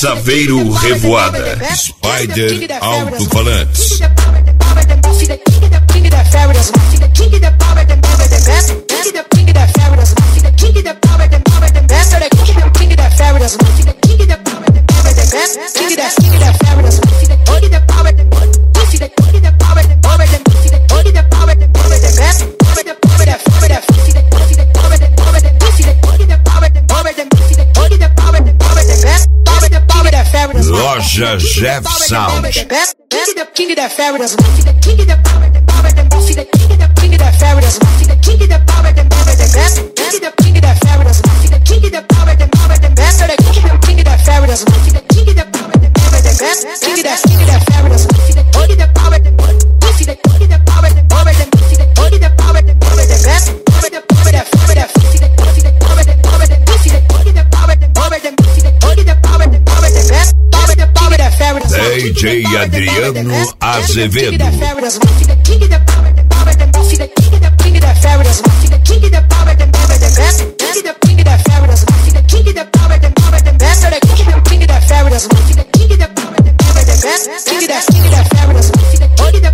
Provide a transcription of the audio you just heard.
Saveiro Revoada. Spider Alto-Falantes. Loja Jeff Sound. King da fabulous, king da power, the power, the bossy, the king da fabulous, king da power, the power, the best, king da fabulous, king da power, the power, the best, king da fabulous, king da power, the power, the best, king da fabulous, king da power, the bossy, the king da power, the power, the king da power, the power, the best, power, the power, the power, the bossy, the power, the power, the bossy, the king da power, the power, the king da power, the power, the best, power, the power, the fabulous. DJ Adriano Azevedo. King da power, the power, the bossy, the king da fabulous, king da power, the power, the best, king da fabulous, king da power, the power, the best, king da fabulous, king da power, the power, the best, king da fabulous, king da